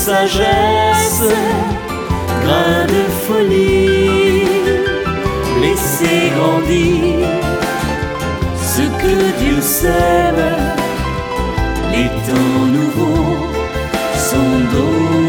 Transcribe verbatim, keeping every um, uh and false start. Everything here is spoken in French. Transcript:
sagesse, grain de folie, laissez grandir ce que Dieu sème. Les temps nouveaux sont donnés.